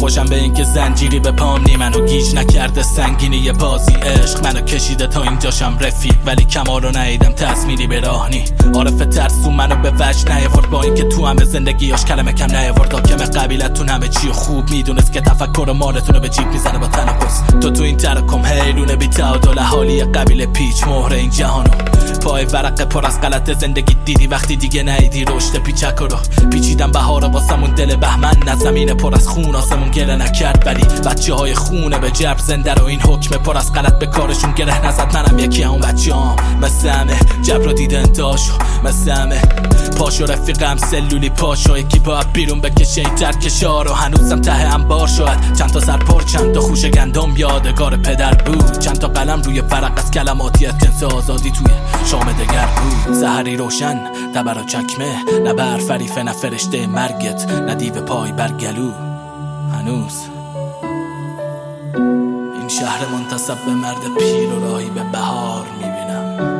خوشم به این که زنجیری به پام نی منو گیج نکرده سنگینی یه بازی عشق منو کشیده تا اینجاشم رفیق ولی کمال رو ندیدم تصمیری به راه نی عارف ترسو منو به وجه نیاورد با اینکه تو همه زندگیاش کلمه کم نیاورد حاکم قبیلتون همه چی و خوب میدونست که تفکر مالتونو به جیب میزنه با تنفس تو این تراکم حیرونه بی تعادل حالی قبیله پیچ مهر این جهانو پای ورق پر از غلط زندگی دیدی وقتی دیگه نیدی رشد پیچک رو پیچیدم بهار واسمون دل بهمن نه زمین پر از خون آسمون گله نکرد ولی بچه های خونه به جبر زنده رو این حکم پر از غلط به کارشون گره نزد منم یکی اون بچه‌ام مثل همه جبر رو دیده انتهاشو مثل همه پاشو رفیقم سلولی پاشو یکی باید بیرون بکشه این ترکشا رو هنوزم ته انبار شاید چند تا سرپر چند تا خوش گندم یادگار پدر بود چند تا قلم روی ورق از کلماتیت جنس آزادی توی شام دگر بود سحری روشن تبر و چکمه نه بر فریفه نه فرشته مرگت نه دیو پای بر گلو هنوز این شهر منتسب به مرد پیر و راهی به بهار میبینم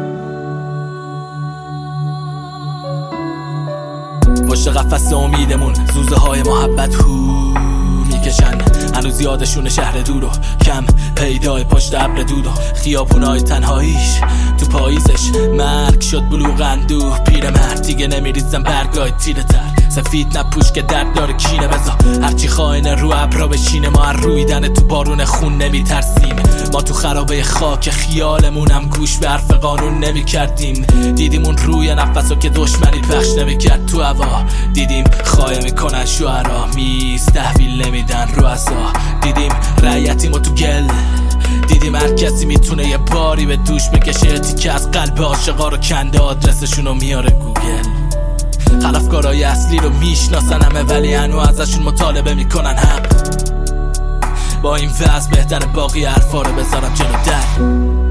پشت قفس امیدمون زوزه های محبت هو میکشن هنوز یادشون شهر دور و کم پیدای پشت ابر دود و خیابونای تنهاییش تو پاییزش مرگ شد بلوغ اندوه پیر مرد دیگه نمیریزم برگای تیره تر سفید نپوش که درد داره کینه بزا هرچی خائنه رو ابرا بشینه ما هر رویدن تو بارون خون نمیترسیم ما تو خرابه خاک خیالمونم گوش به حرف قانون نمیکردیم دیدیم اون روی نفسو که دشمنی پخش نمیکرد تو هوا دیدیم خواهی میکنن شعرا میز تحویل نمیدن رؤسا دیدیم رعیتیمو تو گل دیدیم هر کسی میتونه یه باری به دوش بکشه تیکه از قلب عاشقا رو کنده آدرسشونو میاره گوگل خلافکارای اصلی رو میشناسن همه ولی هنو ازشون مطالبه میکنن حق با این وضع بهتر باقی حرفا رو بذارم جلو در